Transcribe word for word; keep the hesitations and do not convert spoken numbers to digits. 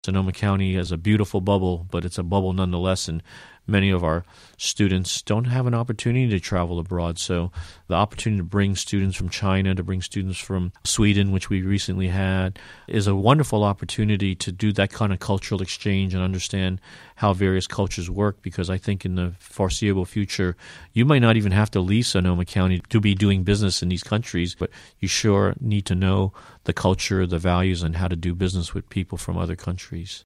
Sonoma County is a beautiful bubble, but it's a bubble nonetheless, and many of our students don't have an opportunity to travel abroad. So the opportunity to bring students from China, to bring students from Sweden, which we recently had, is a wonderful opportunity to do that kind of cultural exchange and understand how various cultures work, because I think in the foreseeable future, you might not even have to leave Sonoma County to be doing business in these countries, but you sure need to know the culture, the values, and how to do business with people from other countries.